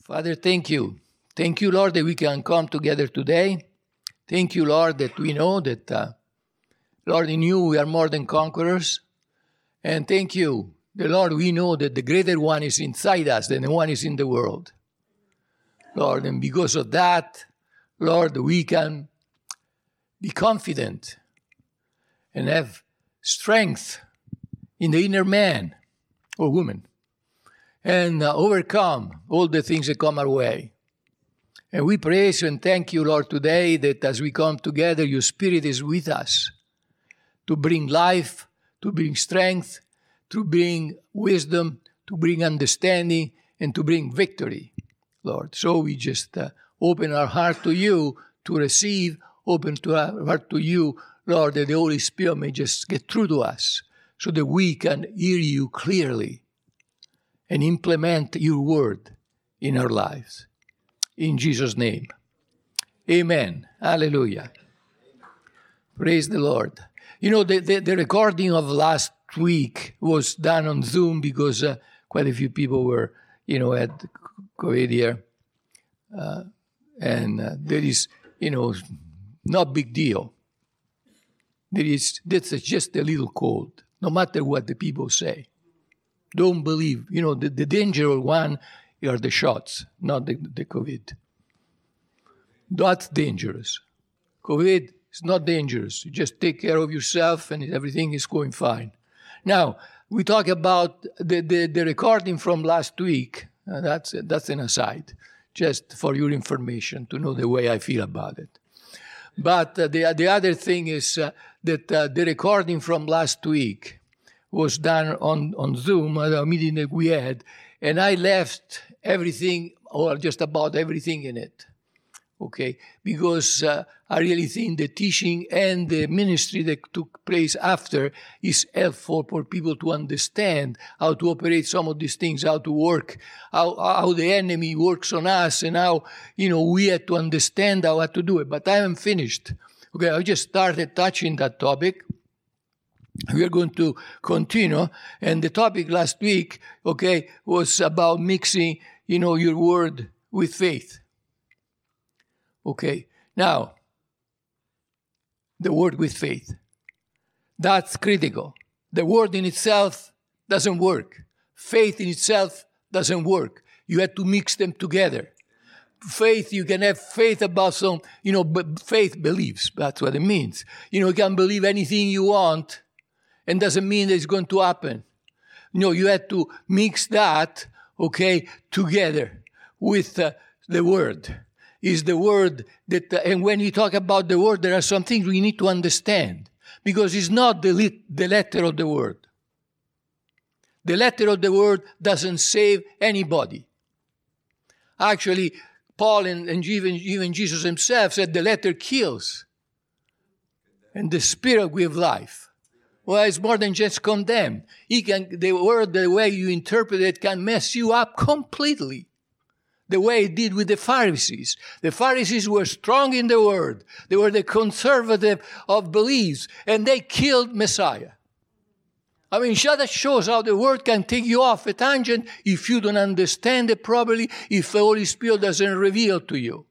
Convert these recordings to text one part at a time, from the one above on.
Father, thank you. Thank you, Lord, that we can come together today. Thank you, Lord, that we know that, Lord, in you we are more than conquerors. And thank you, the Lord, we know that the greater one is inside us than the one is in the world. Lord, and because of that, Lord, we can be confident and have strength in the inner man or woman and overcome all the things that come our way. And we praise you and thank you, Lord, today that as we come together, your Spirit is with us to bring life, to bring strength, to bring wisdom, to bring understanding, and to bring victory, Lord. So we just open our heart to you to receive, open to our heart to you, Lord, that the Holy Spirit may just get through to us so that we can hear you clearly and implement your word in our lives. In Jesus' name. Amen. Hallelujah. Praise the Lord. You know, the recording of last week was done on Zoom because quite a few people were, had COVID here. And there is, not big deal. That's just a little cold, no matter what the people say. Don't believe, the dangerous one are the shots, not the COVID. That's dangerous. COVID is not dangerous. You just take care of yourself and everything is going fine. Now, we talk about the recording from last week. That's an aside, just for your information, to know the way I feel about it. But the other thing is that the recording from last week was done on Zoom at a meeting that we had, and I left everything, or just about everything in it, okay? Because I really think the teaching and the ministry that took place after is helpful for people to understand how to operate some of these things, how to work, how the enemy works on us, and how, we have to understand how to do it. But I am finished. Okay, I just started touching that topic. We are going to continue. And the topic last week, okay, was about mixing, your word with faith. Okay, now, the word with faith. That's critical. The word in itself doesn't work. Faith in itself doesn't work. You have to mix them together. Faith, you can have faith about some, but faith believes. That's what it means. You can believe anything you want, and doesn't mean that it's going to happen. You have to mix that, okay, together with the word. Is the word that, and when you talk about the word, there are some things we need to understand, because it's not the letter of the word. The letter of the word doesn't save anybody. Actually, Paul and even Jesus himself said the letter kills, and the spirit gives life. Well, it's more than just condemn. The word, the way you interpret it, can mess you up completely. The way it did with the Pharisees. The Pharisees were strong in the word. They were the conservative of beliefs, and they killed Messiah. I mean, that shows how the word can take you off a tangent if you don't understand it properly, if the Holy Spirit doesn't reveal to you.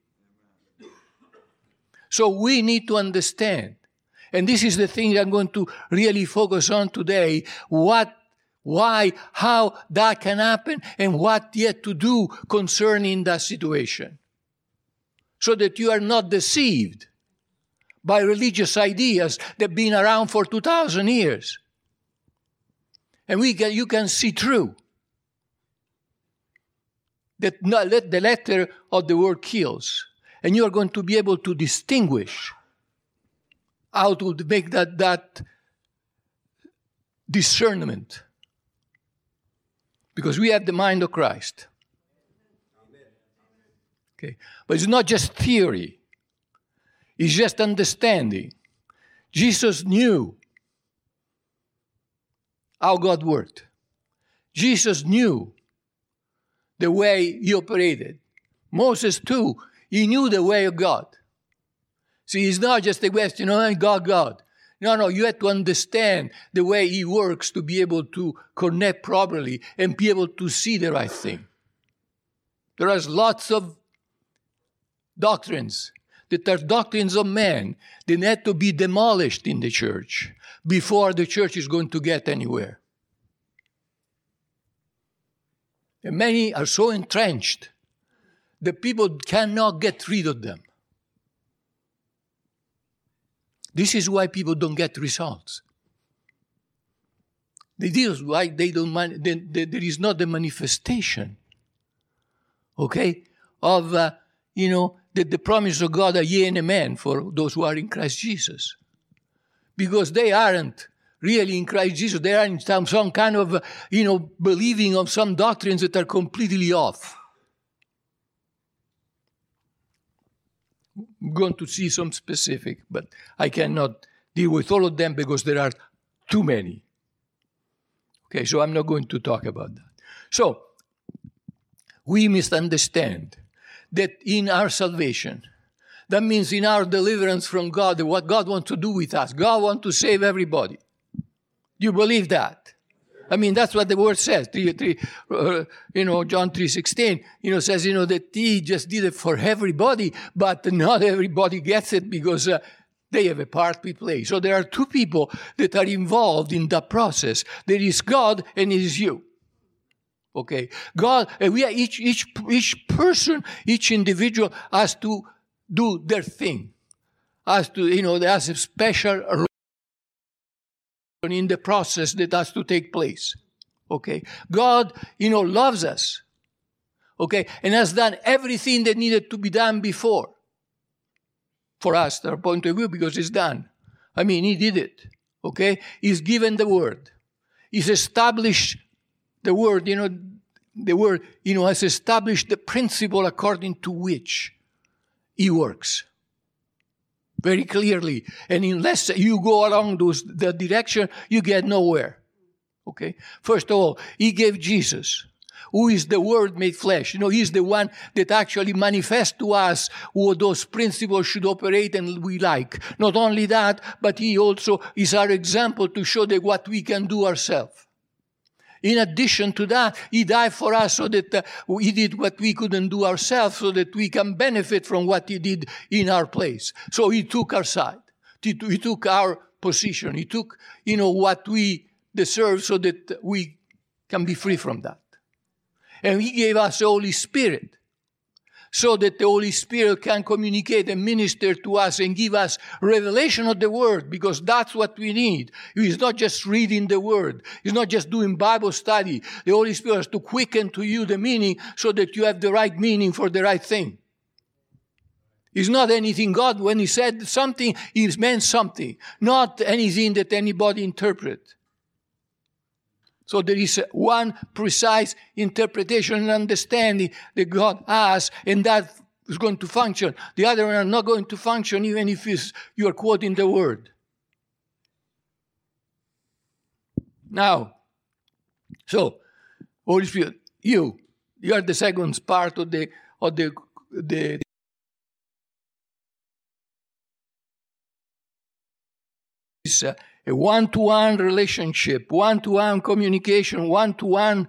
So we need to understand. And this is the thing I'm going to really focus on today. Why, how that can happen, and what yet to do concerning that situation. So that you are not deceived by religious ideas that have been around for 2,000 years. And you can see through that the letter of the word kills. And you are going to be able to distinguish how to make that discernment. Because we have the mind of Christ. Okay. But it's not just theory. It's just understanding. Jesus knew how God worked. Jesus knew the way he operated. Moses too, he knew the way of God. See, it's not just a question, God. No, you have to understand the way he works to be able to connect properly and be able to see the right thing. There are lots of doctrines that are doctrines of man. They need to be demolished in the church before the church is going to get anywhere. And many are so entrenched that people cannot get rid of them. This is why people don't get results. This is why there is not the manifestation, okay, of, the promise of God, a yea and amen for those who are in Christ Jesus. Because they aren't really in Christ Jesus. They are in some kind of, believing of some doctrines that are completely off. I'm going to see some specific, but I cannot deal with all of them because there are too many. Okay, so I'm not going to talk about that. So, we must understand that in our salvation, that means in our deliverance from God, what God wants to do with us. God wants to save everybody. Do you believe that? I mean, that's what the word says. John 3:16, says, that he just did it for everybody, but not everybody gets it because they have a part to play. So there are two people that are involved in that process. There is God and it is you. Okay, God, we are each person, each individual has to do their thing. Has to, there has a special role in the process that has to take place. Okay, God, loves us. Okay, and has done everything that needed to be done before. For us, our point of view, because it's done. I mean, he did it. Okay, he's given the word. He's established the word, the word, has established the principle according to which he works. Very clearly. And unless you go along that direction, you get nowhere. Okay? First of all, he gave Jesus, who is the Word made flesh. He's the one that actually manifests to us what those principles should operate and we like. Not only that, but he also is our example to show that what we can do ourselves. In addition to that, he died for us so that he did what we couldn't do ourselves so that we can benefit from what he did in our place. So he took our side. He took our position. He took, what we deserve so that we can be free from that. And he gave us the Holy Spirit so that the Holy Spirit can communicate and minister to us and give us revelation of the Word, because that's what we need. It's not just reading the Word. It's not just doing Bible study. The Holy Spirit has to quicken to you the meaning so that you have the right meaning for the right thing. It's not anything God, when he said something, he meant something. Not anything that anybody interprets. So there is one precise interpretation and understanding that God has, and that is going to function. The other one are not going to function even if you are quoting the word. Now, so, Holy Spirit, you are the second part of the a one-to-one relationship, one-to-one communication, one-to-one,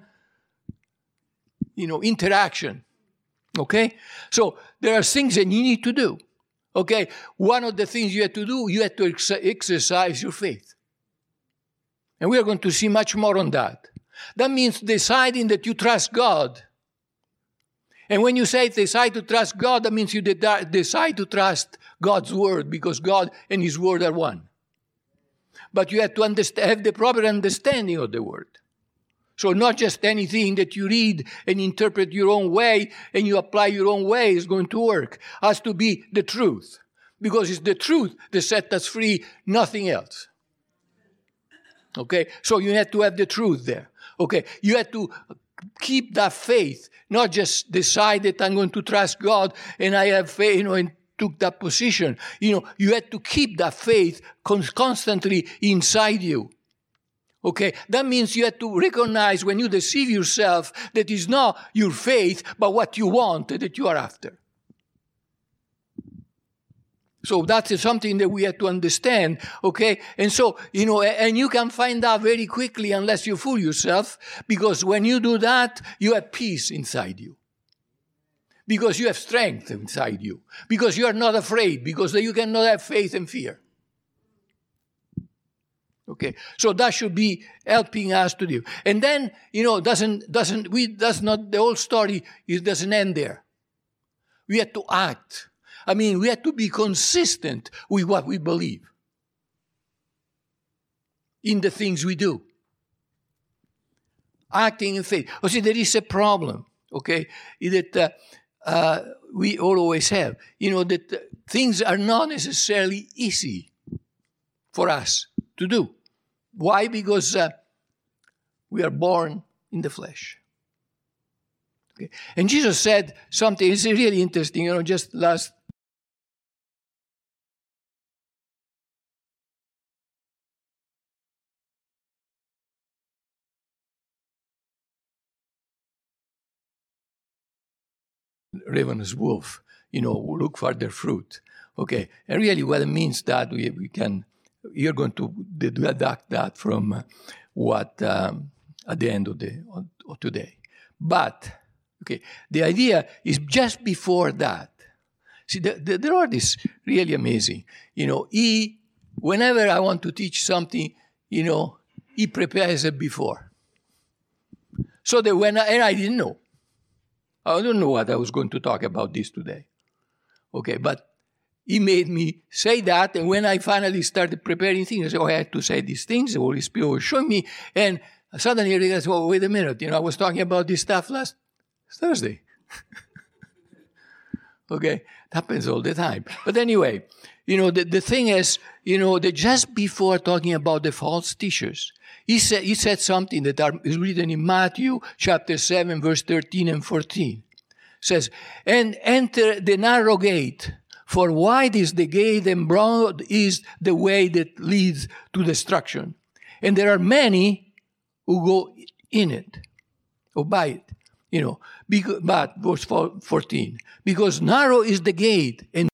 interaction. Okay? So there are things that you need to do. Okay? One of the things you have to do, you have to exercise your faith. And we are going to see much more on that. That means deciding that you trust God. And when you say decide to trust God, that means you decide to trust God's word, because God and his word are one. But you have to have the proper understanding of the word. So not just anything that you read and interpret your own way and you apply your own way is going to work. It has to be the truth. Because it's the truth that sets us free, nothing else. Okay? So you have to have the truth there. Okay? You have to keep that faith, not just decide that I'm going to trust God and I have faith, and took that position. You had to keep that faith constantly inside you. Okay? That means you have to recognize when you deceive yourself that it's not your faith, but what you want that you are after. So that's something that we have to understand, okay? And so, and you can find out very quickly unless you fool yourself, because when you do that, you have peace inside you. because you have strength inside you, because you are not afraid, because you cannot have faith and fear. Okay, so that should be helping us to do. And then, the whole story doesn't end there. We have to act. We have to be consistent with what we believe in the things we do. Acting in faith. See, there is a problem, okay, that we always have. That things are not necessarily easy for us to do. Why? Because we are born in the flesh. Okay. And Jesus said something, it's really interesting, just last ravenous wolf, look for their fruit. Okay, and really what it means that you're going to deduct that from what at the end of today. But, okay, the idea is just before that. See, the Lord is really amazing. Whenever I want to teach something, He prepares it before. So that I didn't know. I don't know what I was going to talk about this today. Okay, but He made me say that, and when I finally started preparing things, I said, I had to say these things. The Holy Spirit was showing me, and suddenly I realized, wait a minute, I was talking about this stuff last Thursday. Okay, it happens all the time. But anyway, the thing is, that just before talking about the false teachers, he said something that is written in Matthew chapter 7, verse 13 and 14. It says, and enter the narrow gate, for wide is the gate and broad is the way that leads to destruction. And there are many who go in it, or by it, but verse 14, because narrow is the gate and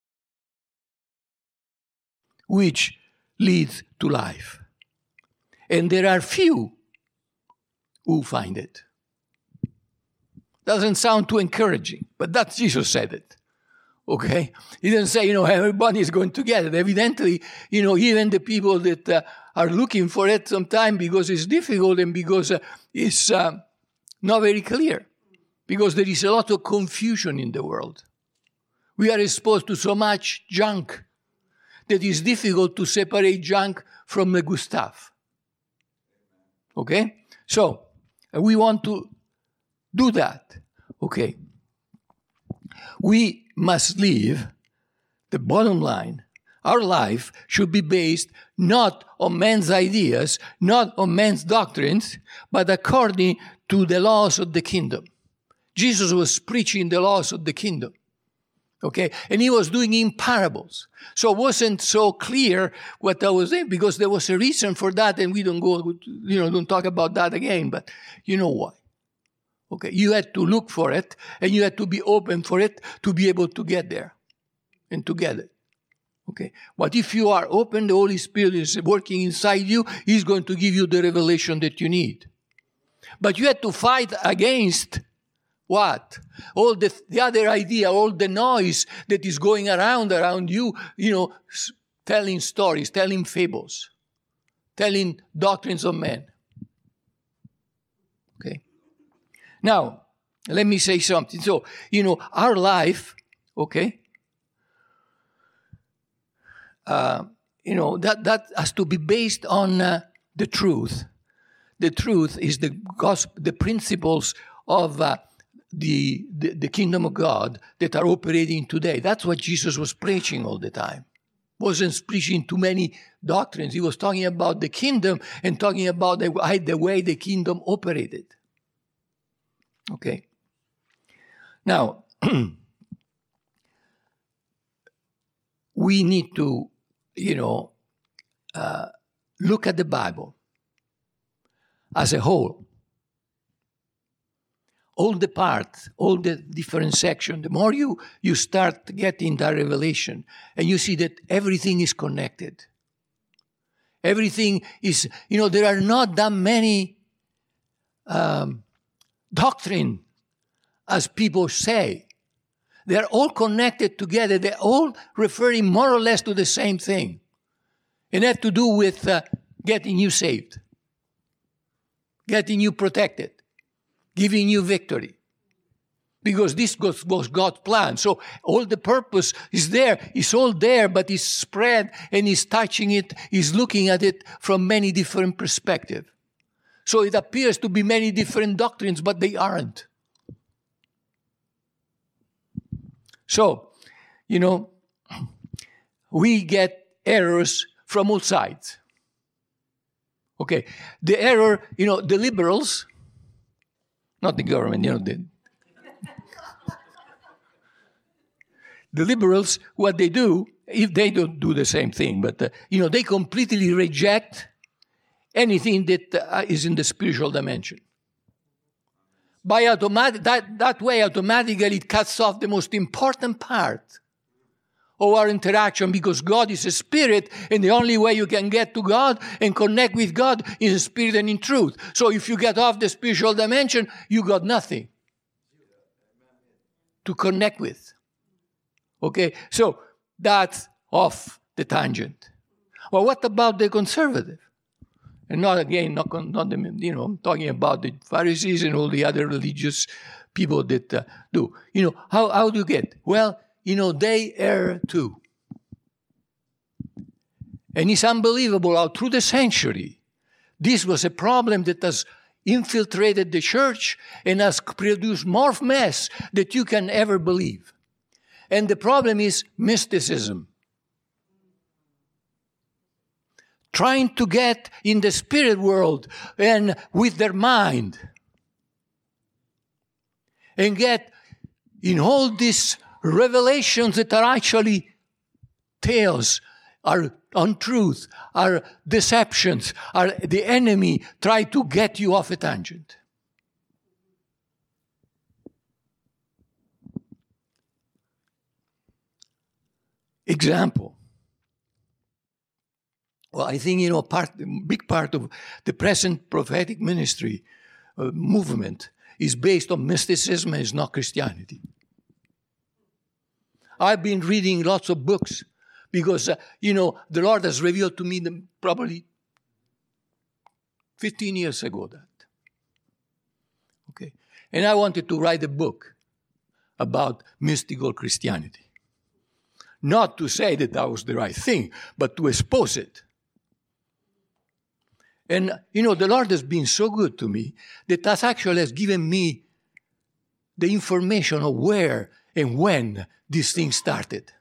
which leads to life. And there are few who find it. Doesn't sound too encouraging, but that's Jesus said it. Okay? He didn't say, everybody is going to get it. Evidently, even the people that are looking for it sometimes because it's difficult and because it's not very clear. Because there is a lot of confusion in the world. We are exposed to so much junk that it's difficult to separate junk from the good stuff. Okay? So, we want to do that. Okay? We must live, the bottom line, our life should be based not on man's ideas, not on man's doctrines, but according to the laws of the kingdom. Jesus was preaching the laws of the kingdom. Okay? And he was doing in parables. So it wasn't so clear what I was saying because there was a reason for that and we don't talk about that again, but you know why. Okay? You had to look for it and you had to be open for it to be able to get there and to get it. Okay? But if you are open, the Holy Spirit is working inside you, He's going to give you the revelation that you need. But you had to fight against what? All the other idea, all the noise that is going around you, telling stories, telling fables, telling doctrines of men. Okay? Now, let me say something. So, our life, okay, that has to be based on the truth. The truth is the gospel, the principles of the kingdom of God that are operating today. That's what Jesus was preaching all the time. Wasn't preaching too many doctrines. He was talking about the kingdom and talking about the way the kingdom operated. Okay. Now, we need to, look at the Bible as a whole. All the parts, all the different sections, the more you start getting that revelation and you see that everything is connected. Everything is, there are not that many doctrine as people say. They're all connected together. They're all referring more or less to the same thing. It had to do with getting you saved, getting you protected, giving you victory. Because this was God's plan. So all the purpose is there. It's all there, but it's spread and he's touching it. He's looking at it from many different perspectives. So it appears to be many different doctrines, but they aren't. So, we get errors from all sides. Okay, the error, the liberals, not the government, the liberals, what they do, if they don't do the same thing, but, they completely reject anything that is in the spiritual dimension. By that way, automatically it cuts off the most important part of our interaction, because God is a spirit, and the only way you can get to God and connect with God is in spirit and in truth. So if you get off the spiritual dimension, you got nothing to connect with. Okay, so that's off the tangent. Well, what about the conservative? And I'm talking about the Pharisees and all the other religious people that do. How do you get? Well, they err too. And it's unbelievable how through the century, this was a problem that has infiltrated the church and has produced more mess that you can ever believe. And the problem is mysticism. Trying to get in the spirit world and with their mind. And get in all these revelations that are actually tales, are untruth, are deceptions, are the enemy try to get you off a tangent. Example. Well, I think, big part of the present prophetic ministry movement is based on mysticism and is not Christianity. I've been reading lots of books because, the Lord has revealed to me them probably 15 years ago that. Okay. And I wanted to write a book about mystical Christianity. Not to say that was the right thing, but to expose it. And, the Lord has been so good to me that that actually has given me the information of where and when this thing started.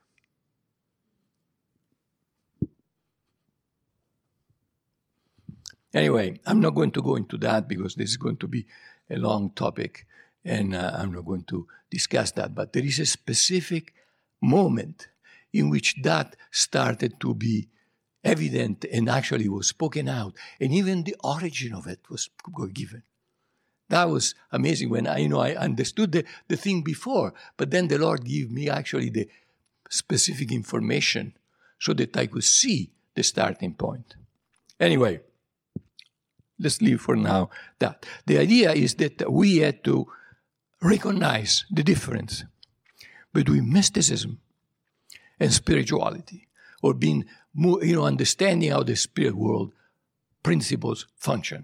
Anyway, I'm not going to go into that because this is going to be a long topic and I'm not going to discuss that. But there is a specific moment in which that started to be evident and actually was spoken out. And even the origin of it was given. That was amazing when I understood the thing before, but then the Lord gave me actually the specific information so that I could see the starting point. Anyway, let's leave for now that. The idea is that we had to recognize the difference between mysticism and spirituality, or being understanding how the spirit world principles function.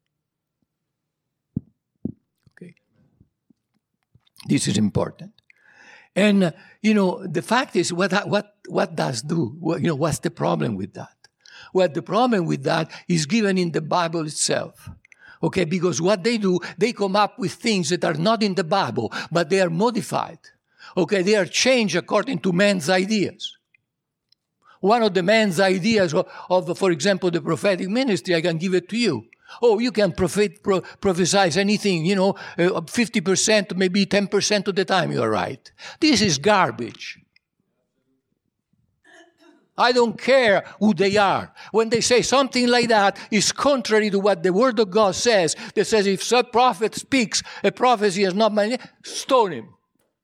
Okay, this is important, and the fact is, what does do? What's the problem with that? Well, the problem with that is given in the Bible itself. Okay, because what they do, they come up with things that are not in the Bible, but they are modified. Okay, they are changed according to man's ideas. One of the man's ideas of, for example, the prophetic ministry, I can give it to you. Oh, you can prophesize anything, 50%, maybe 10% of the time you are right. This is garbage. I don't care who they are. When they say something like that, it's contrary to what the Word of God says. That says if some prophet speaks, a prophecy is not mine, stone him.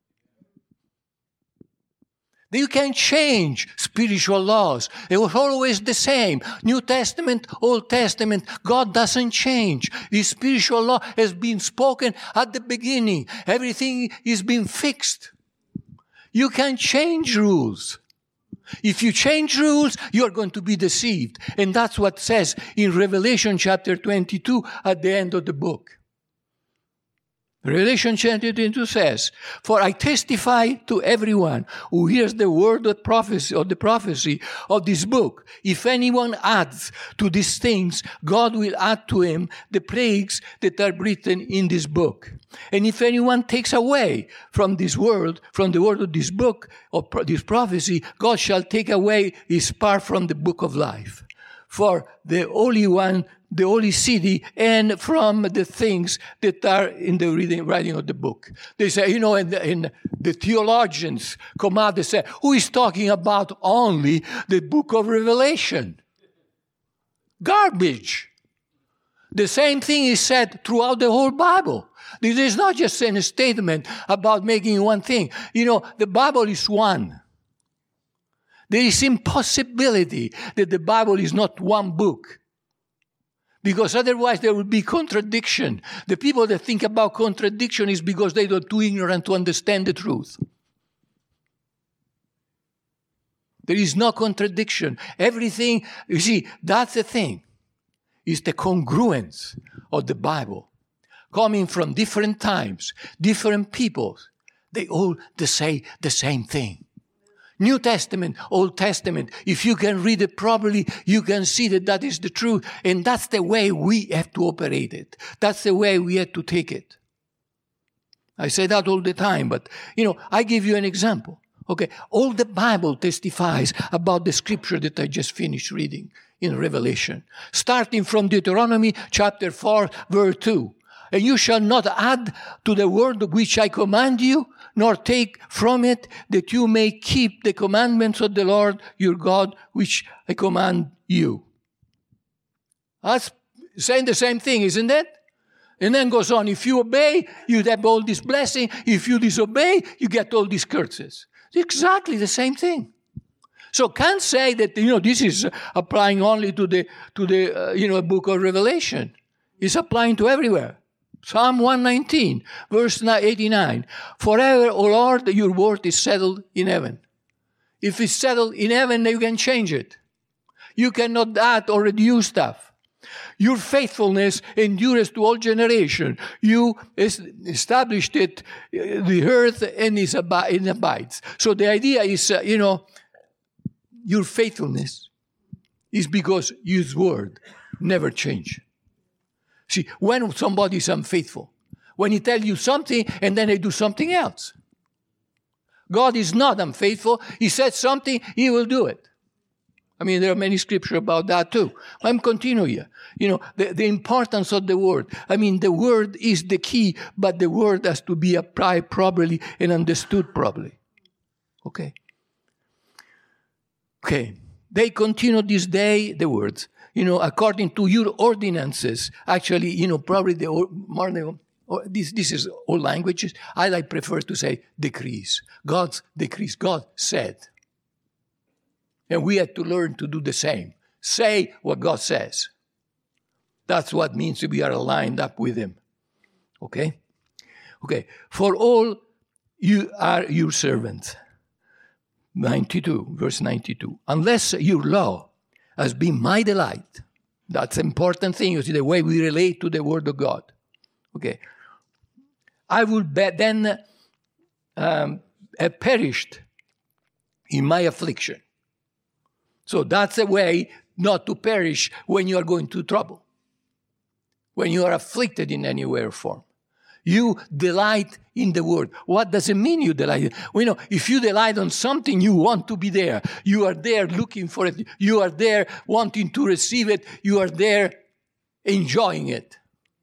You can change spiritual laws. It was always the same. New Testament, Old Testament, God doesn't change. The spiritual law has been spoken at the beginning. Everything is being fixed. you can change rules. If you change rules, you're going to be deceived. And that's what it says in Revelation chapter 22 at the end of the book. Revelation chapter 22 says, "For I testify to everyone who hears the word of the prophecy of this book. If anyone adds to these things, God will add to him the plagues that are written in this book. And if anyone takes away from this word, from the word of this book, of this prophecy, God shall take away his part from the book of life. For the Holy One, the holy city, and from the things that are in the writing of the book." They say, in the theologians come out, they say, who is talking about only the book of Revelation? Garbage. The same thing is said throughout the whole Bible. This is not just a statement about making one thing. The Bible is one. There is impossibility that the Bible is not one book. Because otherwise there would be contradiction. The people that think about contradiction is because they are too ignorant to understand the truth. There is no contradiction. Everything, you see, that's the thing. It's the congruence of the Bible. Coming from different times, different peoples, they all say the same thing. New Testament, Old Testament, if you can read it properly, you can see that that is the truth. And that's the way we have to operate it. That's the way we have to take it. I say that all the time, but, I give you an example. Okay, all the Bible testifies about the scripture that I just finished reading in Revelation. Starting from Deuteronomy chapter 4, verse 2. "And you shall not add to the word which I command you, nor take from it, that you may keep the commandments of the Lord your God, which I command you." That's saying the same thing, isn't it? And then goes on, if you obey, you have all this blessing. If you disobey, you get all these curses. It's exactly the same thing. So can't say that, this is applying only to the book of Revelation. It's applying to everywhere. Psalm 119, verse 89. "Forever, O Lord, your word is settled in heaven." If it's settled in heaven, then you can change it. You cannot add or reduce stuff. "Your faithfulness endures to all generation. You established it, the earth, and it abides." So the idea is, your faithfulness is because His word never changes. See, when somebody is unfaithful, when he tells you something and then they do something else. God is not unfaithful. He said something, He will do it. There are many scriptures about that too. I'm continuing here. The importance of the word. The word is the key, but the word has to be applied properly and understood properly. Okay. They continue this day, the words. According to your ordinances, actually, probably this is all languages. I prefer to say decrees. God's decrees. God said. And we have to learn to do the same. Say what God says. That's what means we are aligned up with Him. Okay? For all you are your servants. 92, verse 92. "Unless your law has been my delight." That's an important thing. You see, the way we relate to the Word of God. Okay. "I would then have perished in my affliction." So that's a way not to perish when you are going through trouble. When you are afflicted in any way or form. You delight in the word. What does it mean you delight? If you delight on something, you want to be there. You are there looking for it. You are there wanting to receive it. You are there enjoying it.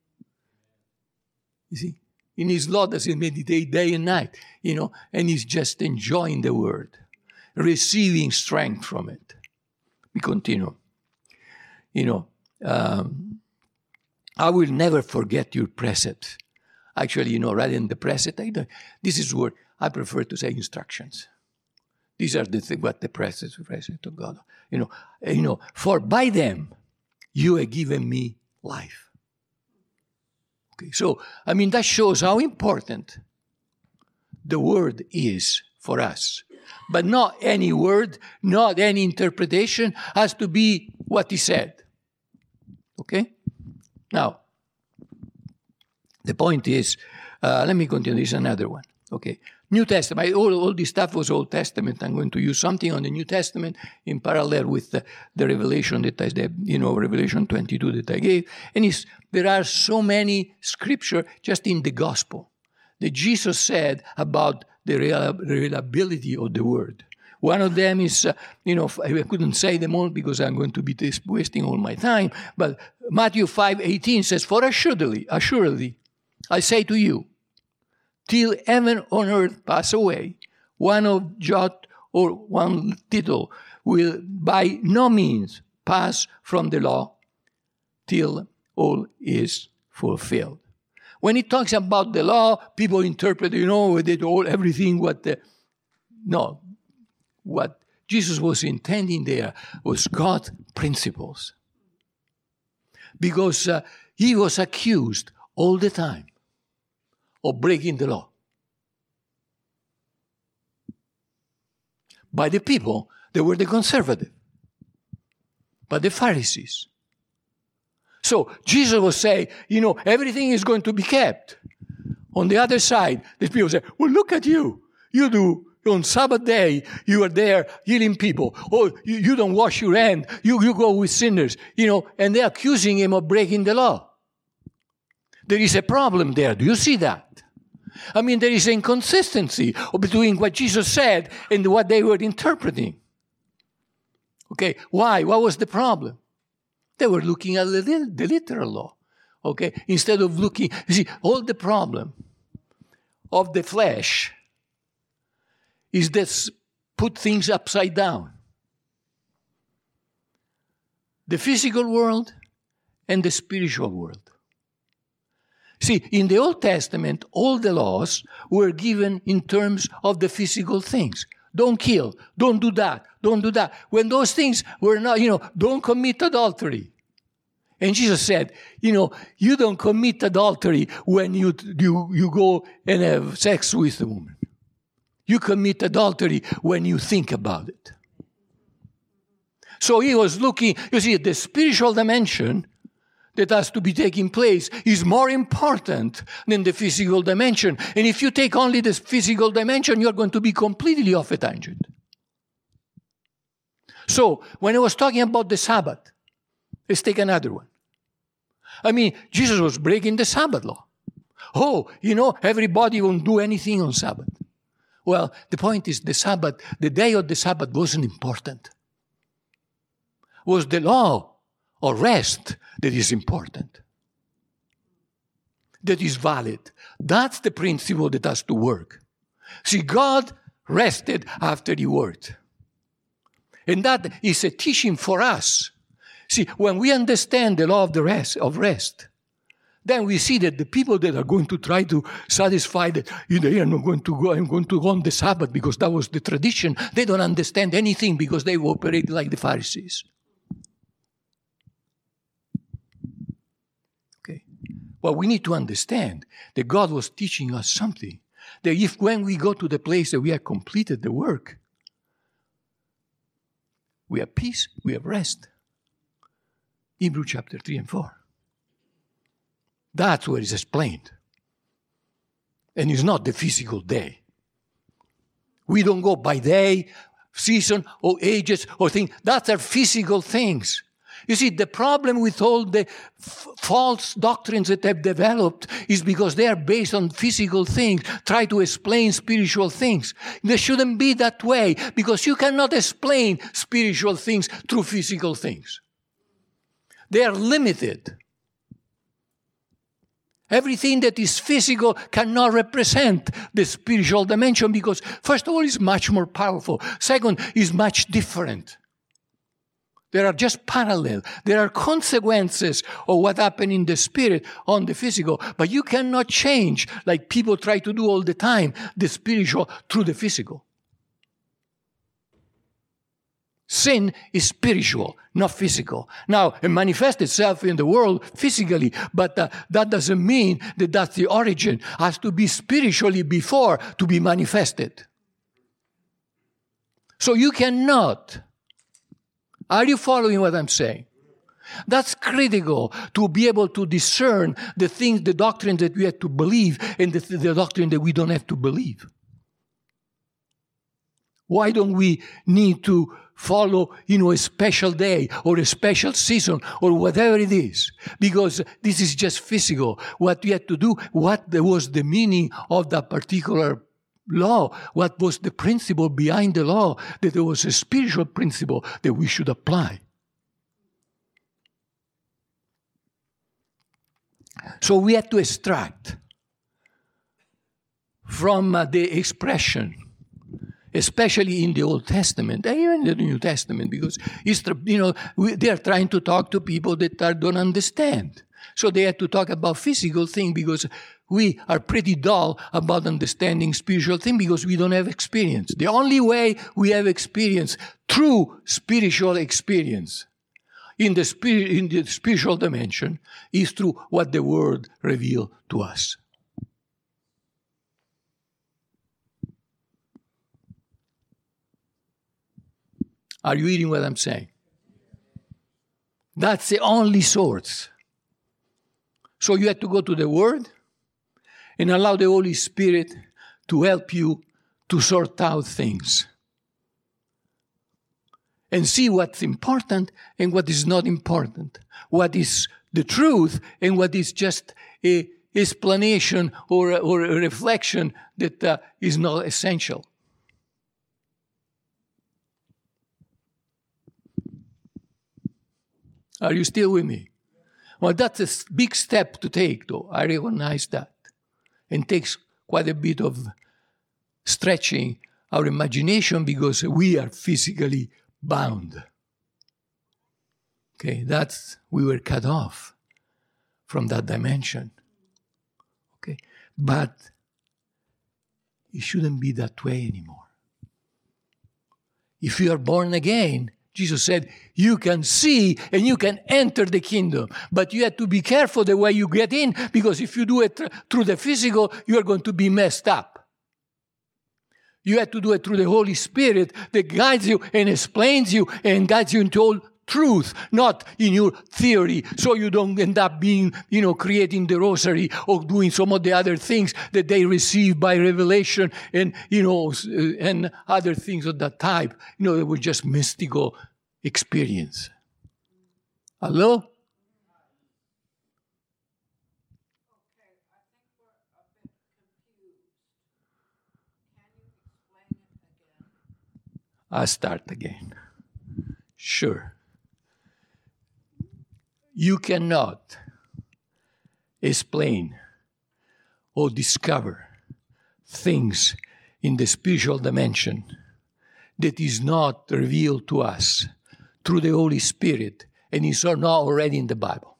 You see, in His law does He meditate day and night, and He's just enjoying the word, receiving strength from it. We continue. "I will never forget your precepts." Actually, rather than the precept, this is what I prefer to say instructions. These are what the precepts of God. For by them you have given me life. Okay, so that shows how important the word is for us. But not any word, not any interpretation, has to be what he said. Okay? Now, the point is, let me continue. This is another one. Okay. New Testament. All this stuff was Old Testament. I'm going to use something on the New Testament in parallel with the revelation that Revelation 22 that I gave. And there are so many scripture just in the gospel that Jesus said about the reliability of the word. One of them is, I couldn't say them all because I'm going to be wasting all my time, but Matthew 5:18 says, "For assuredly, I say to you, till heaven and earth pass away, one of jot or one tittle will by no means pass from the law till all is fulfilled." When it talks about the law, people interpret, everything what Jesus was intending there was God's principles. Because he was accused all the time of breaking the law by the people that were the conservative, by the Pharisees. So Jesus was saying, everything is going to be kept. On the other side, the people say, well, look at you. You do. On Sabbath day, you are there healing people. Oh, you don't wash your hand. You go with sinners. And they're accusing him of breaking the law. There is a problem there. Do you see that? I mean, there is inconsistency between what Jesus said and what they were interpreting. Okay, why? What was the problem? They were looking at the literal law. Okay, instead of looking, you see, all the problem of the flesh is that put things upside down. The physical world and the spiritual world. See, in the Old Testament, all the laws were given in terms of the physical things. Don't kill, don't do that, don't do that. When those things were not, don't commit adultery. And Jesus said, you don't commit adultery when you go and have sex with a woman. You commit adultery when you think about it. So he was looking, the spiritual dimension that has to be taking place is more important than the physical dimension. And if you take only the physical dimension, you're going to be completely off a tangent. So, when I was talking about the Sabbath, let's take another one. I mean, Jesus was breaking the Sabbath law. Oh, everybody won't do anything on Sabbath. Well, the point is the day of the Sabbath wasn't important. It was the law of rest that is important, that is valid. That's the principle that has to work. See, God rested after he worked. And that is a teaching for us. See, when we understand the law of rest, then we see that the people that are going to try to satisfy that, they are not going to go, I'm going to go on the Sabbath because that was the tradition. They don't understand anything because they operate like the Pharisees. Okay. Well, we need to understand that God was teaching us something. That when we go to the place that we have completed the work, we have peace, we have rest. Hebrews chapter 3 and 4. That's where it's explained. And it's not the physical day. We don't go by day, season, or ages, or things. That's our physical things. You see, the problem with all the false doctrines that have developed is because they are based on physical things, try to explain spiritual things. They shouldn't be that way, because you cannot explain spiritual things through physical things. They are limited. Everything that is physical cannot represent the spiritual dimension because, first of all, it's much more powerful. Second, it's much different. There are just parallel. There are consequences of what happened in the spirit on the physical. But you cannot change, like people try to do all the time, the spiritual through the physical. Sin is spiritual, not physical. Now, it manifests itself in the world physically, but that doesn't mean that that's the origin. It has to be spiritually before to be manifested. So you cannot. Are you following what I'm saying? That's critical to be able to discern the things, the doctrine that we have to believe and the doctrine that we don't have to believe. Why don't we need to follow, a special day or a special season or whatever it is? Because this is just physical. What we have to do, what was the meaning of that particular law, what was the principle behind the law, that there was a spiritual principle that we should apply. So we had to extract from the expression, especially in the Old Testament, and even in the New Testament, because they are trying to talk to people that don't understand. So they had to talk about physical things because we are pretty dull about understanding spiritual things because we don't have experience. The only way we have experience, true spiritual experience, in the spiritual dimension, is through what the Word reveals to us. Are you hearing what I'm saying? That's the only source. So you have to go to the Word and allow the Holy Spirit to help you to sort out things. And see what's important and what is not important. What is the truth and what is just an explanation or a reflection that is not essential. Are you still with me? Well, that's a big step to take, though. I recognize that. And takes quite a bit of stretching our imagination because we are physically bound. Okay, we were cut off from that dimension. Okay, but it shouldn't be that way anymore. If you are born again, Jesus said, you can see and you can enter the kingdom. But you have to be careful the way you get in, because if you do it through the physical, you are going to be messed up. You have to do it through the Holy Spirit that guides you and explains you and guides you into all truth, not in your theory, so you don't end up being, creating the rosary or doing some of the other things that they receive by revelation and, and other things of that type. They were just mystical experience. Hello? I'll start again. Sure. You cannot explain or discover things in the spiritual dimension that is not revealed to us through the Holy Spirit and is not already in the Bible.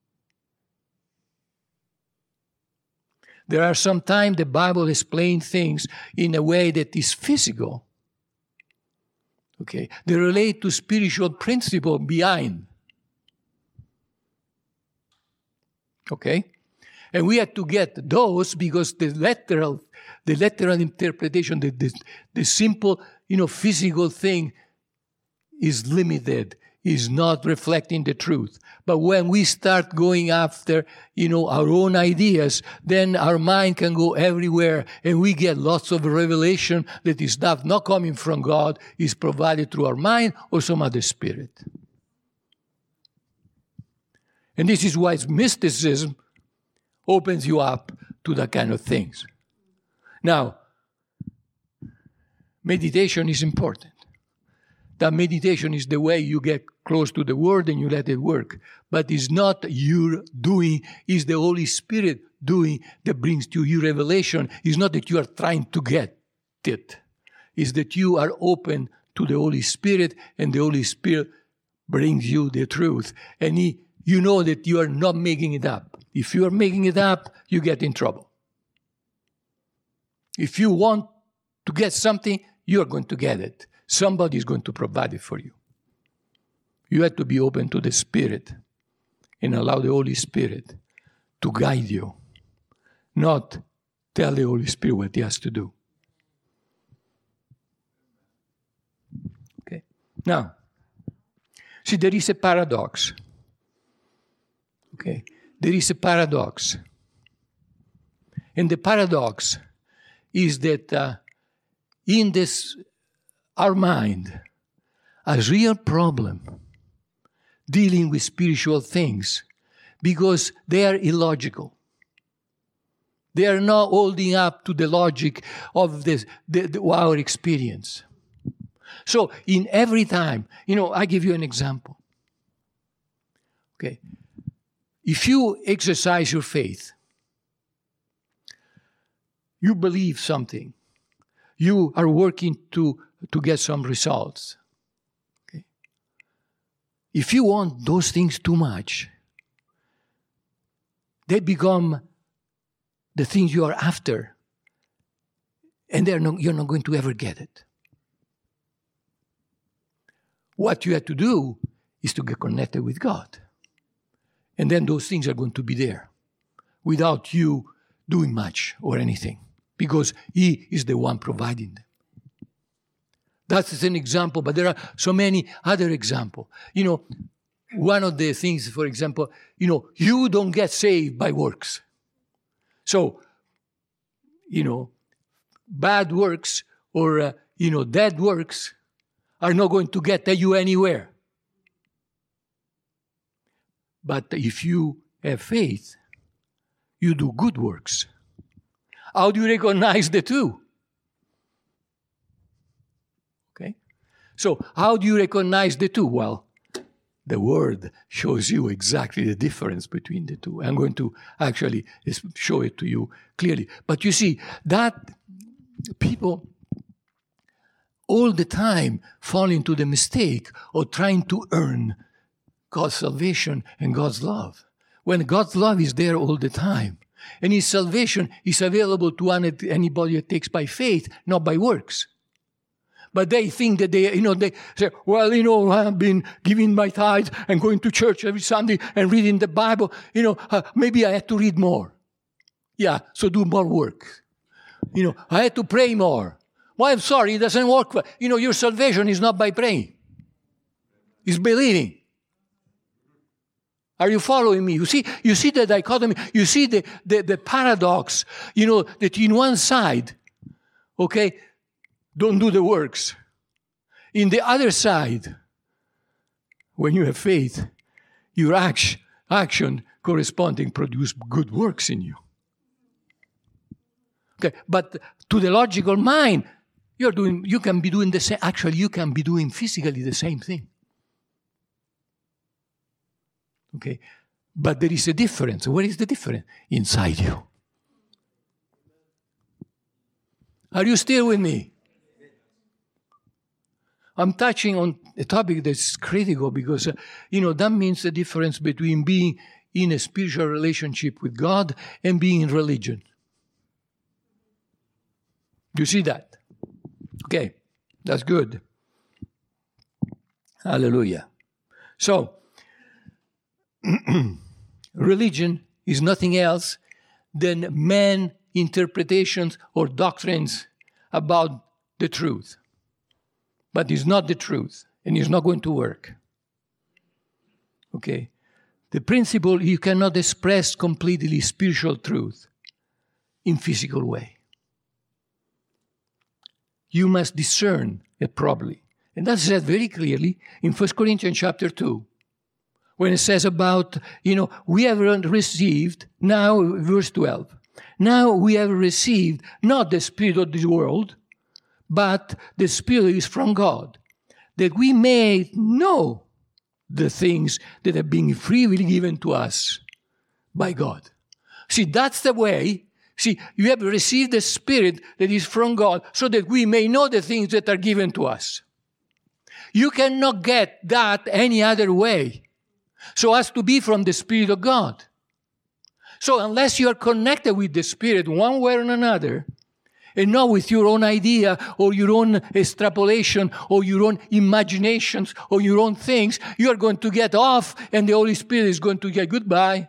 There are sometimes the Bible explains things in a way that is physical. Okay, they relate to spiritual principle behind. Okay, and we have to get those because the literal interpretation, the simple, physical thing is limited, is not reflecting the truth. But when we start going after, our own ideas, then our mind can go everywhere and we get lots of revelation that is not coming from God, is provided through our mind or some other spirit. And this is why mysticism opens you up to that kind of things. Now, meditation is important. That meditation is the way you get close to the Word and you let it work. But it's not your doing, it's the Holy Spirit doing that brings to you revelation. It's not that you are trying to get it. It's that you are open to the Holy Spirit and the Holy Spirit brings you the truth. And you know that you are not making it up. If you are making it up, you get in trouble. If you want to get something, you are going to get it. Somebody is going to provide it for you. You have to be open to the Spirit and allow the Holy Spirit to guide you, not tell the Holy Spirit what He has to do. Now, see, there is a paradox. Okay? There is a paradox. And the paradox is that in this, our mind has real problem dealing with spiritual things because they are illogical. They are not holding up to the logic of our experience. So in every time, I give you an example. Okay. If you exercise your faith, you believe something, you are working to get some results. Okay. If you want those things too much, they become the things you are after, and you're not going to ever get it. What you have to do is to get connected with God. And then those things are going to be there without you doing much or anything, because He is the one providing them. That's an example, but there are so many other examples. One of the things, for example, you don't get saved by works. So, bad works or, dead works are not going to get you anywhere. But if you have faith, you do good works. How do you recognize the two? Okay? So, how do you recognize the two? Well, the Word shows you exactly the difference between the two. I'm going to actually show it to you clearly. But you see, that people all the time fall into the mistake of trying to earn God's salvation and God's love, when God's love is there all the time. And His salvation is available to anybody that takes by faith, not by works. But they think that they say, well, I've been giving my tithes and going to church every Sunday and reading the Bible. Maybe I have to read more. Yeah, so do more work. I have to pray more. Well, I'm sorry, it doesn't work. Your salvation is not by praying. It's believing. Are you following me? You see the dichotomy. You see the paradox, that in one side, okay, don't do the works. In the other side, when you have faith, your action corresponding produce good works in you. Okay, but to the logical mind, you can be doing the same. Actually, you can be doing physically the same thing. Okay, but there is a difference. Where is the difference? Inside you. Are you still with me? I'm touching on a topic that's critical because, that means the difference between being in a spiritual relationship with God and being in religion. Do you see that? Okay, that's good. Hallelujah. So, religion is nothing else than man's interpretations or doctrines about the truth. But it's not the truth, and it's not going to work. Okay? The principle, you cannot express completely spiritual truth in physical way. You must discern it properly. And that's said very clearly in 1 Corinthians chapter 2. When it says about, we have received, now, verse 12. Now we have received not the spirit of this world, but the Spirit is from God, that we may know the things that have been freely given to us by God. See, that's the way. See, you have received the Spirit that is from God so that we may know the things that are given to us. You cannot get that any other way, so as to be from the Spirit of God. So unless you are connected with the Spirit one way or another, and not with your own idea or your own extrapolation or your own imaginations or your own things, you are going to get off and the Holy Spirit is going to get goodbye.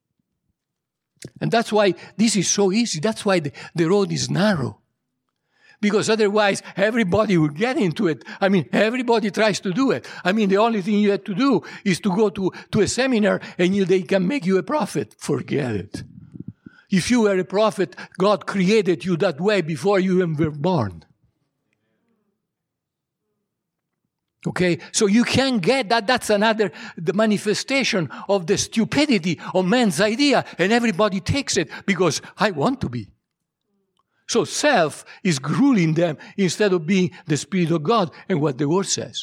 And that's why this is so easy. That's why the road is narrow. Because otherwise, everybody will get into it. I mean, everybody tries to do it. I mean, the only thing you have to do is to go to a seminar and they can make you a prophet. Forget it. If you were a prophet, God created you that way before you even were born. Okay, so you can get that. That's the manifestation of the stupidity of man's idea, and everybody takes it because I want to be. So self is ruling them instead of being the Spirit of God and what the Word says.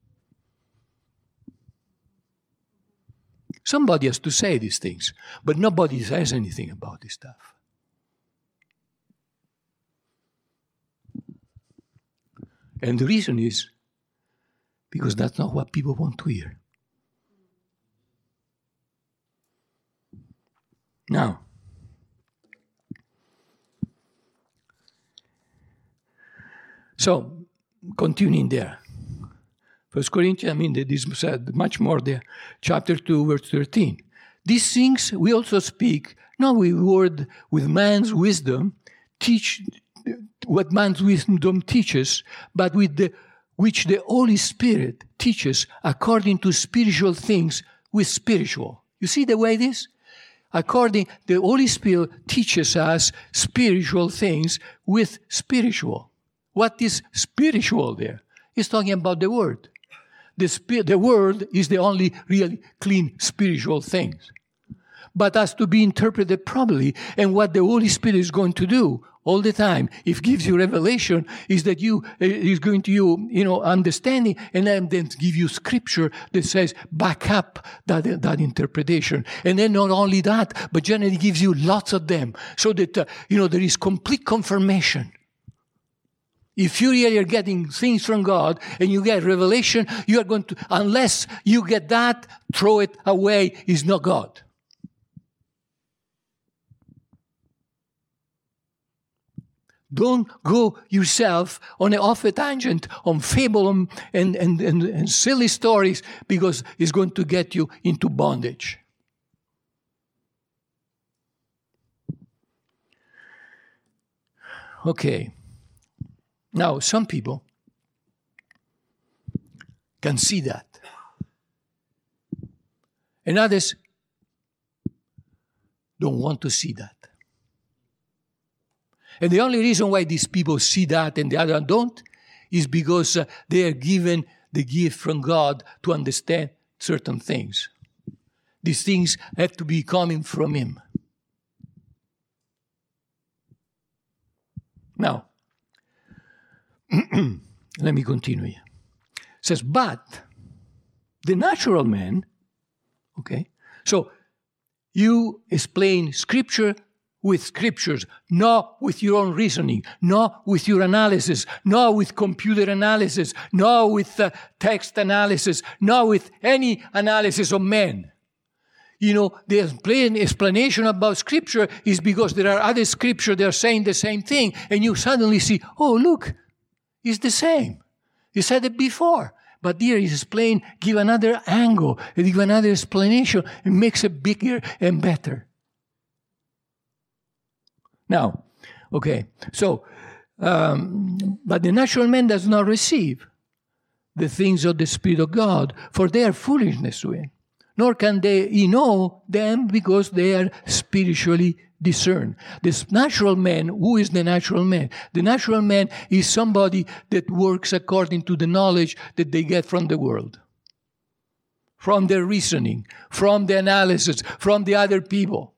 Somebody has to say these things, but nobody says anything about this stuff. And the reason is because that's not what people want to hear. Now, so, continuing there. 1 Corinthians, this said much more there. Chapter 2, verse 13. These things we also speak, not with man's wisdom, teach what man's wisdom teaches, but which the Holy Spirit teaches according to spiritual things with spiritual. You see the way it is? The Holy Spirit teaches us spiritual things with spiritual. What is spiritual there? It's talking about the Word. The Word is the only really clean spiritual thing. But has to be interpreted properly. And what the Holy Spirit is going to do all the time, if it gives you revelation, is that is going to you understanding, and then give you scripture that says back up that interpretation. And then not only that, but generally gives you lots of them, so that there is complete confirmation. If you really are getting things from God and you get revelation, you are going to, unless you get that, throw it away, is not God. Don't go yourself off a tangent on fable and silly stories, because it's going to get you into bondage. Okay. Now, some people can see that. And others don't want to see that. And the only reason why these people see that and the other don't is because they are given the gift from God to understand certain things. These things have to be coming from Him. Now, let me continue here. It says, but the natural man, okay, so you explain Scripture with Scriptures, not with your own reasoning, not with your analysis, not with computer analysis, not with text analysis, not with any analysis of man. The plain explanation about Scripture is because there are other Scripture that are saying the same thing, and you suddenly see, oh, look, it's the same. He said it before. But here he explains, give another angle, and give another explanation, and makes it bigger and better. Now, okay, so, but the natural man does not receive the things of the Spirit of God, for they are foolishness to him. Nor can he know them, because they are spiritually discerned. This natural man, who is the natural man? The natural man is somebody that works according to the knowledge that they get from the world, from their reasoning, from the analysis, from the other people.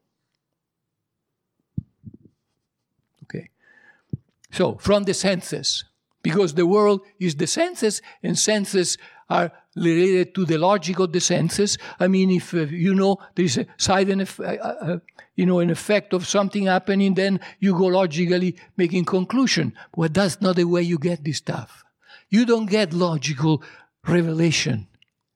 Okay. So, from the senses, because the world is the senses, and senses are related to the logic of the senses. I mean, if there is a side and an effect of something happening, then you go logically making conclusion. But that's not the way you get this stuff. You don't get logical revelation.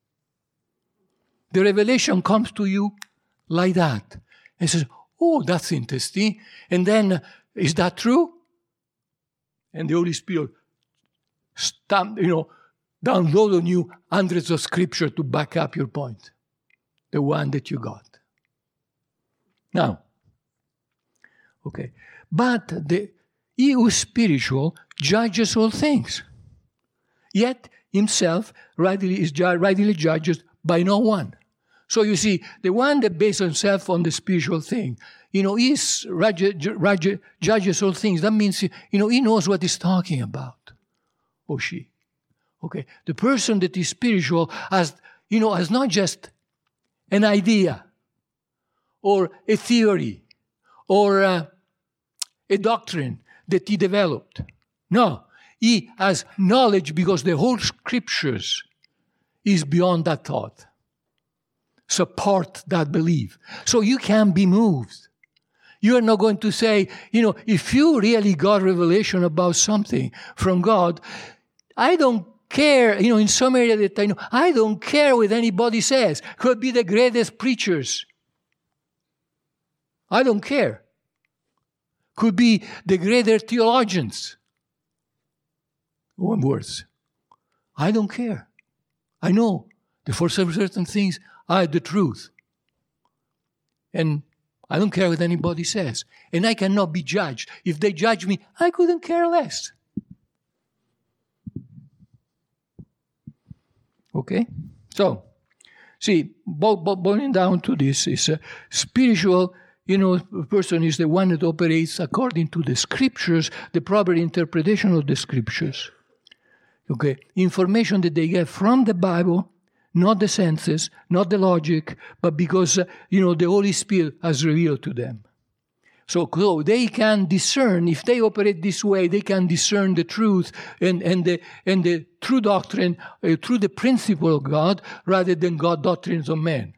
The revelation comes to you like that. And says, oh, that's interesting. And then, is that true? And the Holy Spirit download on you hundreds of scripture to back up your point, the one that you got. Now, okay, but he who is spiritual judges all things, yet himself rightly judged by no one. So you see, the one that bases himself on the spiritual thing, he judges all things. That means, he knows what he's talking about, or she. Okay, the person that is spiritual has not just an idea, or a theory, or a doctrine that he developed. No, he has knowledge because the whole scriptures is beyond that thought. Support that belief. So you can be moved. You are not going to say, if you really got revelation about something from God, I don't care, in some area that I know, I don't care what anybody says. Could be the greatest preachers. I don't care. Could be the greater theologians. One words. I don't care. I know that for some certain things, I have the truth. And I don't care what anybody says. And I cannot be judged. If they judge me, I couldn't care less. Okay? So, see, boiling down to this is a spiritual, person is the one that operates according to the scriptures, the proper interpretation of the scriptures. Okay? Information that they get from the Bible, not the senses, not the logic, but because, the Holy Spirit has revealed to them. So they can discern, if they operate this way, they can discern the truth and the true doctrine through the principle of God rather than God doctrines of man.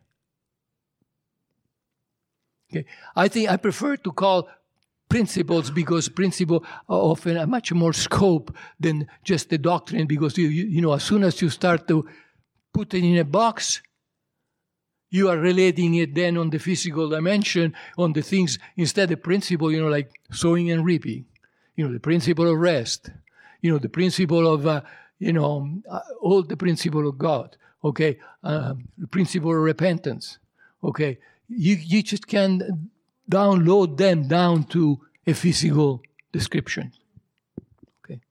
Okay. I think I prefer to call principles because principles often have much more scope than just the doctrine, because as soon as you start to put it in a box, you are relating it then on the physical dimension, on the things, instead of principle, like sowing and reaping. The principle of rest. The principle of, all the principle of God. Okay? The principle of repentance. Okay? You just can download them down to a physical description. Okay?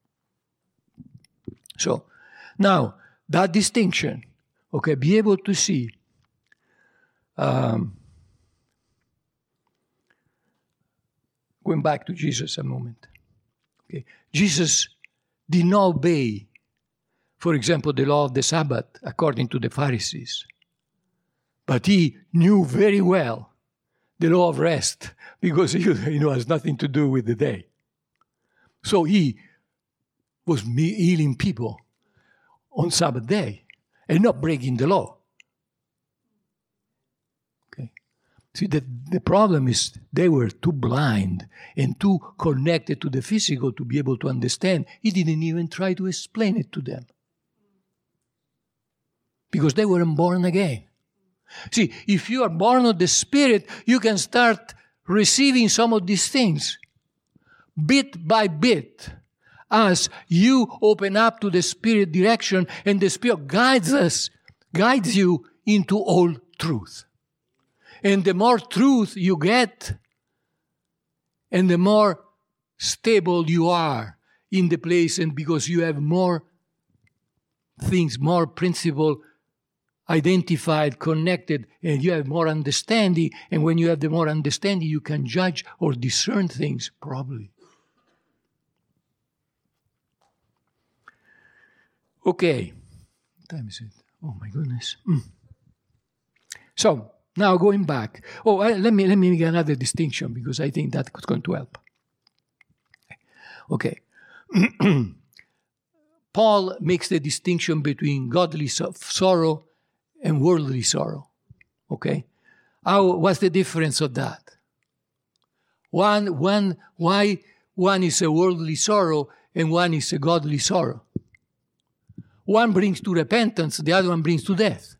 So, now, that distinction, okay, be able to see going back to Jesus a moment. Okay. Jesus did not obey, for example, the law of the Sabbath according to the Pharisees. But he knew very well the law of rest because it has nothing to do with the day. So he was healing people on Sabbath day and not breaking the law. See, the problem is they were too blind and too connected to the physical to be able to understand. He didn't even try to explain it to them. Because they weren't born again. See, if you are born of the Spirit, you can start receiving some of these things bit by bit as you open up to the Spirit direction and the Spirit guides you into all truth. And the more truth you get, and the more stable you are in the place, and because you have more things, more principle identified, connected, and you have more understanding, and when you have the more understanding, you can judge or discern things properly. Okay. What time is it? Oh my goodness. So, now going back, let me make another distinction because I think that's going to help. Okay. Paul makes the distinction between godly sorrow and worldly sorrow. Okay? What's the difference of that? Why one is a worldly sorrow and one is a godly sorrow? One brings to repentance, the other one brings to death.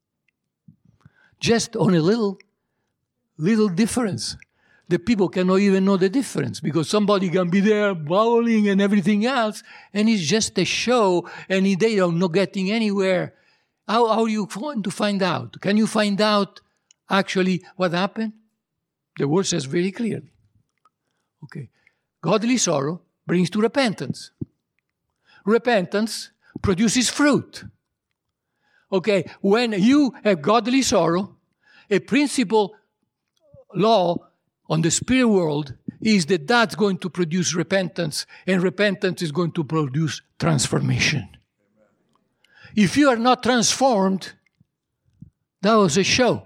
Just on a little difference. The people cannot even know the difference because somebody can be there bowling and everything else, and it's just a show, and they are not getting anywhere. How are you going to find out? Can you find out actually what happened? The word says very clearly. Okay. Godly sorrow brings to repentance. Repentance produces fruit. Okay, when you have godly sorrow, a principal law on the spirit world is that that's going to produce repentance, and repentance is going to produce transformation. If you are not transformed, that was a show.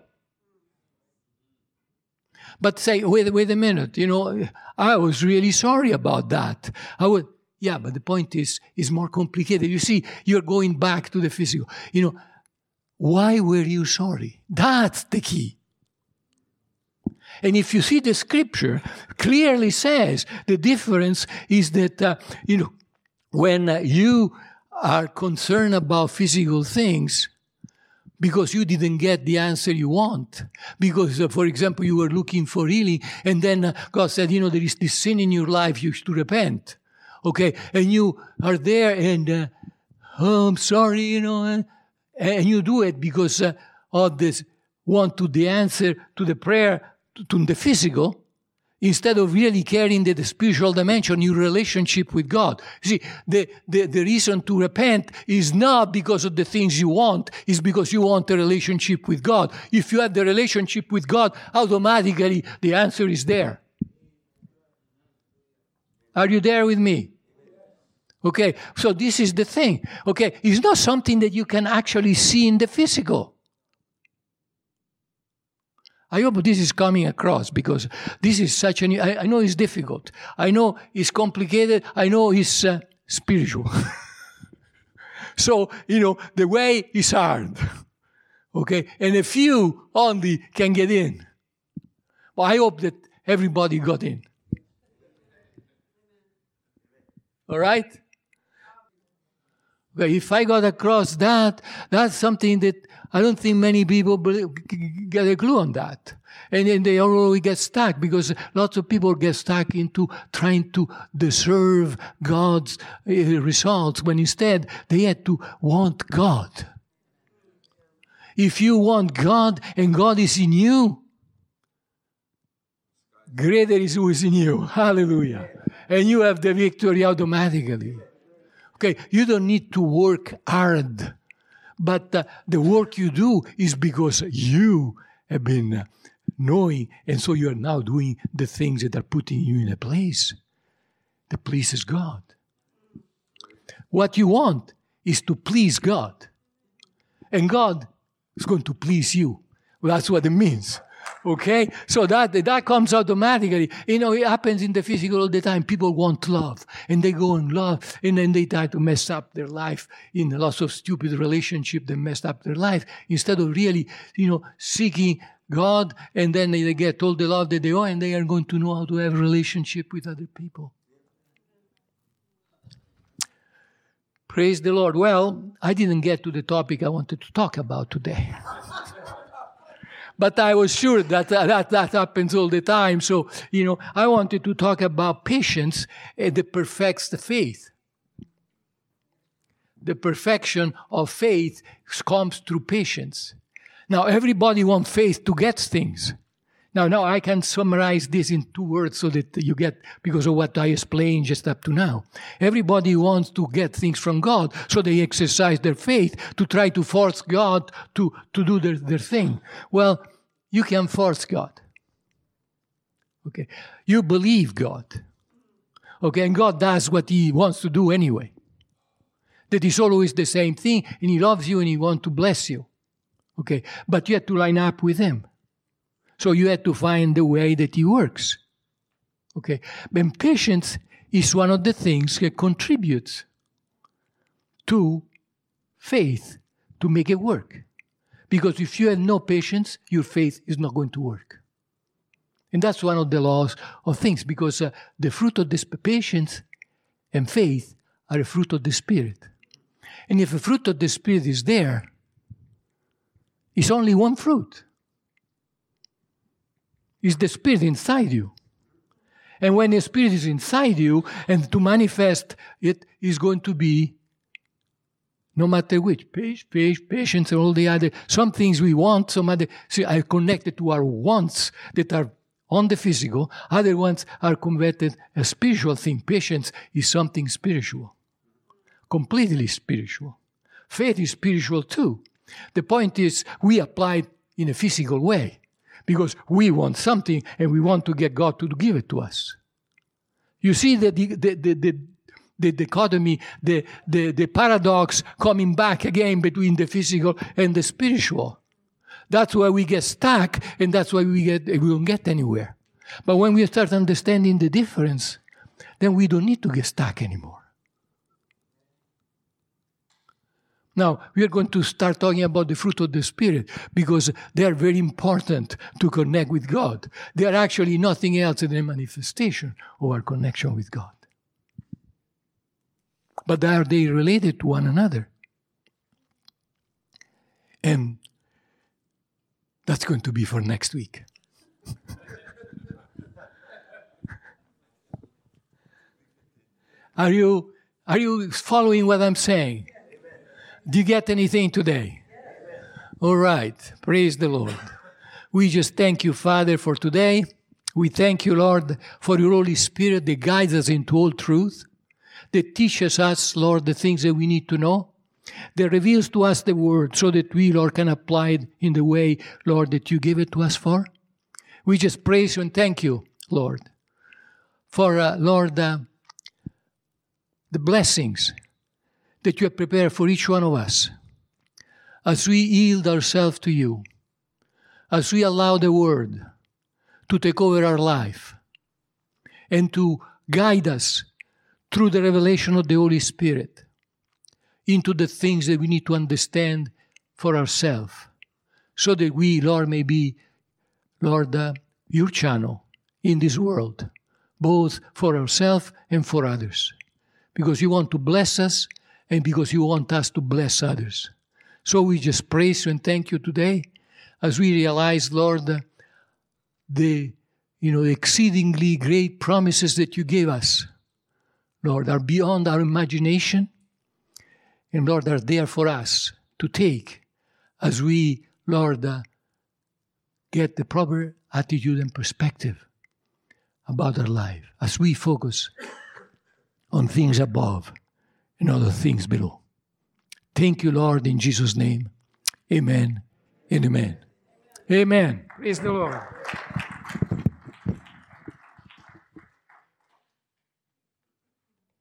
But say, wait a minute, I was really sorry about that. Yeah, but the point is more complicated. You see, you're going back to the physical. Why were you sorry? That's the key. And if you see the scripture clearly says the difference is that, when you are concerned about physical things because you didn't get the answer you want, because, for example, you were looking for healing, and then God said, there is this sin in your life, you should repent. Okay, and you are there and, I'm sorry, and you do it because of this want to the answer to the prayer, to the physical, instead of really caring the spiritual dimension, your relationship with God. You see, the reason to repent is not because of the things you want, it's because you want a relationship with God. If you have the relationship with God, automatically the answer is there. Are you there with me? Okay, so this is the thing. Okay, it's not something that you can actually see in the physical. I hope this is coming across, because this is such I know it's difficult. I know it's complicated. I know it's spiritual. So, the way is hard. Okay, and a few only can get in. But I hope that everybody got in. All right? Okay, if I got across that, that's something that I don't think many people get a clue on that. And then they already get stuck, because lots of people get stuck into trying to deserve God's results, when instead they had to want God. If you want God and God is in you, greater is who is in you. Hallelujah. And you have the victory automatically. Okay, you don't need to work hard, but the work you do is because you have been knowing, and so you are now doing the things that are putting you in a place that pleases God. What you want is to please God, and God is going to please you. Well, that's what it means. Okay? So that comes automatically. It happens in the physical all the time. People want love, and they go and love, and then they try to mess up their life in lots of stupid relationships that messed up their life, instead of really, seeking God, and then they get all the love that they owe, and they are going to know how to have a relationship with other people. Praise the Lord. Well, I didn't get to the topic I wanted to talk about today. But I was sure that happens all the time. So, I wanted to talk about patience that perfects the faith. The perfection of faith comes through patience. Now, everybody wants faith to get things. Now I can summarize this in 2 words so that you get, because of what I explained just up to now. Everybody wants to get things from God, so they exercise their faith to try to force God to do their thing. Well, you can force God. Okay. You believe God. Okay, and God does what He wants to do anyway. That is always the same thing, and He loves you and He wants to bless you. Okay, but you have to line up with Him. So you have to find the way that He works. Okay, and patience is one of the things that contributes to faith to make it work. Because if you have no patience, your faith is not going to work. And that's one of the laws of things, because the fruit of this patience and faith are a fruit of the Spirit. And if a fruit of the Spirit is there, it's only one fruit. It's the Spirit inside you. And when the Spirit is inside you, and to manifest it is going to be, no matter which, patience and all the other, some things we want, some other, are connected to our wants that are on the physical. Other ones are converted as spiritual thing. Patience is something spiritual. Completely spiritual. Faith is spiritual too. The point is, we apply it in a physical way because we want something and we want to get God to give it to us. You see the dichotomy, the paradox coming back again between the physical and the spiritual. That's why we get stuck, and that's why we don't get anywhere. But when we start understanding the difference, then we don't need to get stuck anymore. Now, we are going to start talking about the fruit of the Spirit because they are very important to connect with God. They are actually nothing else than a manifestation of our connection with God. But are they related to one another? And that's going to be for next week. Are you following what I'm saying? Do you get anything today? All right. Praise the Lord. We just thank you, Father, for today. We thank you, Lord, for your Holy Spirit that guides us into all truth, that teaches us, Lord, the things that we need to know, that reveals to us the Word so that we, Lord, can apply it in the way, Lord, that you give it to us for. We just praise you and thank you, Lord, for, Lord, the blessings that you have prepared for each one of us as we yield ourselves to you, as we allow the Word to take over our life and to guide us through the revelation of the Holy Spirit into the things that we need to understand for ourselves, so that we, Lord, may be, Lord, your channel in this world, both for ourselves and for others, because you want to bless us and because you want us to bless others. So we just praise you and thank you today as we realize, Lord, the exceedingly great promises that you gave us, Lord, are beyond our imagination, and Lord, are there for us to take as we, Lord, get the proper attitude and perspective about our life, as we focus on things above and other things below. Thank you, Lord, in Jesus' name. Amen and amen. Amen. Praise the Lord.